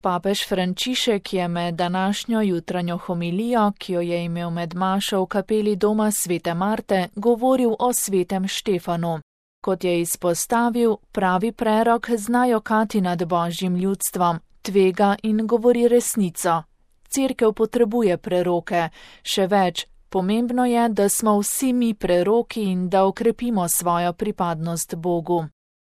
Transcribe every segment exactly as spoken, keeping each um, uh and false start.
Papež Frančišek je med današnjo jutranjo homilijo, ki jo je imel med mašo v kapeli doma svete Marte, govoril o svetem Štefanu. Kot je izpostavil, pravi prerok zna jokati nad božjim ljudstvom, tvega in govori resnico. Cerkev potrebuje preroke, še več, pomembno je, da smo vsi mi preroki in da okrepimo svojo pripadnost Bogu.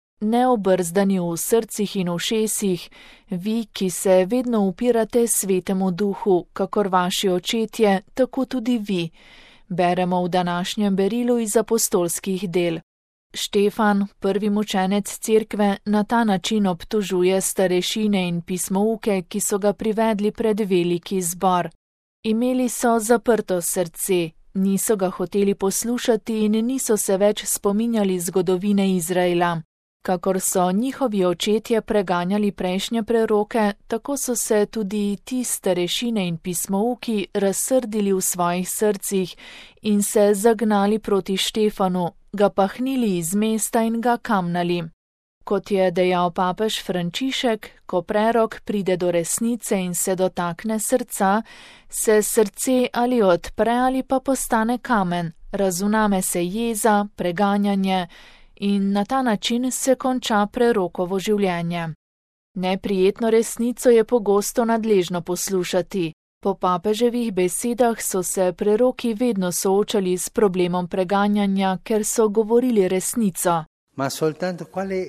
Neobrzdani v srcih in ušesih, vi, ki se vedno upirate svetemu duhu, kakor vaši očetje, tako tudi vi, beremo v današnjem berilu iz apostolskih del. Štefan, prvi mučenec cerkve, na ta način obtožuje starešine in pismouke, ki so ga privedli pred veliki zbor. Imeli so zaprto srce, niso ga hoteli poslušati in niso se več spominjali zgodovine Izraela. Kakor so njihovi očetje preganjali prejšnje preroke, tako so se tudi ti starešine in pismouki razsrdili v svojih srcih in se zagnali proti Štefanu, ga pahnili iz mesta in ga kamnali. Kot je dejal papež Frančišek, ko prerok pride do resnice in se dotakne srca, se srce ali odpre ali pa postane kamen, razuname se jeza, preganjanje, in na ta način se konča prerokovo življenje. Neprijetno resnico je pogosto nadležno poslušati. Po papeževih besedah so se preroki vedno soočali s problemom preganjanja, ker so govorili resnico. Ma soltanto quale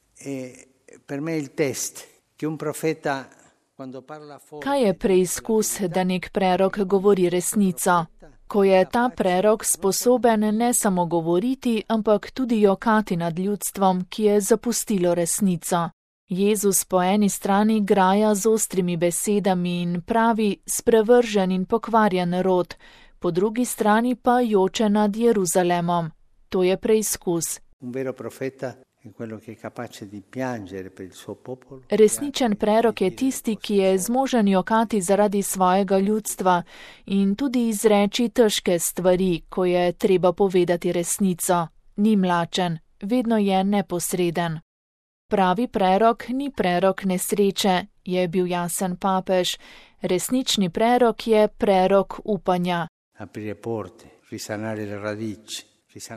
è per me il test che un profeta quando parla forte. Kaj je preizkus, da nek prerok govori resnico? Ko je ta prerok sposoben ne samo govoriti, ampak tudi jokati nad ljudstvom, ki je zapustilo resnico. Jezus po eni strani graja z ostrimi besedami in pravi sprevržen in pokvarjen rod, po drugi strani pa joče nad Jeruzalemom. To je preizkus. Un vero profeta è quello che è capace di piangere per il suo popolo. Resničen prerok je tisti, ki je zmožen jokati zaradi svojega ljudstva in tudi izreči težke stvari, ko je treba povedati resnico. Ni mlačen, vedno je neposreden. Pravi prerok ni prerok nesreče, je bil jasen papež. Resnični prerok je prerok upanja. Aprire porte, risanare le radici.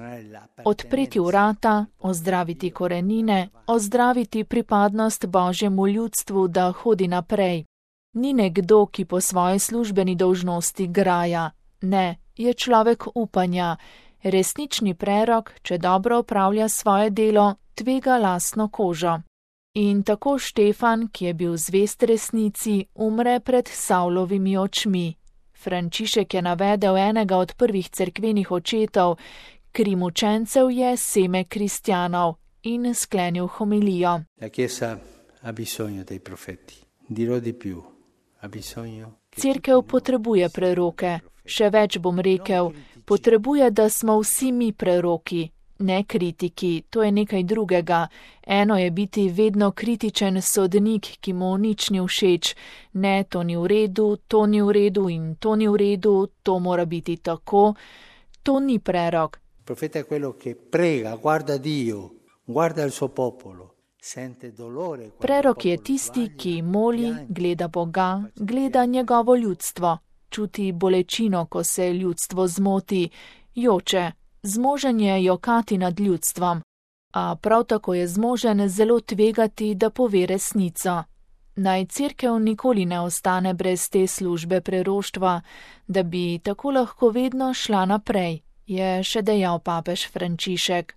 Odpreti vrata, ozdraviti korenine, ozdraviti pripadnost božjemu ljudstvu, da hodi naprej. Ni nekdo, ki po svoji službeni dolžnosti graja. Ne, je človek upanja. Resnični prerok, če dobro opravlja svoje delo, tvega lastno kožo. In tako Štefan, ki je bil zvest resnici, umre pred Savlovimi očmi. Frančišek je navedel enega od prvih cerkvenih očetov, kri mučencev je seme kristjanov, in sklenil homilijo. La Chiesa ha bisogno dei profeti. Dirò di più. Ha bisogno. Cerkev potrebuje preroke. Še več bom rekel, potrebuje, da smo vsi mi preroki, ne kritiki, to je nekaj drugega. Eno je biti vedno kritičen sodnik, ki mu nič ni všeč. Ne, to ni v redu, to ni v redu in to ni v redu, to mora biti tako. To ni prerok. Profeta è quello che prega, guarda Dio, guarda il suo popolo, sente dolore. Prerok je tisti, ki moli, gleda Boga, gleda njegovo ljudstvo, čuti bolečino, ko se ljudstvo zmoti, joče, zmožen je jokati nad ljudstvom, a prav tako je zmožen zelo tvegati, da pove resnico. Naj cerkev nikoli ne ostane brez te službe preroštva, da bi tako lahko vedno šla naprej, je še dejal papež Frančišek.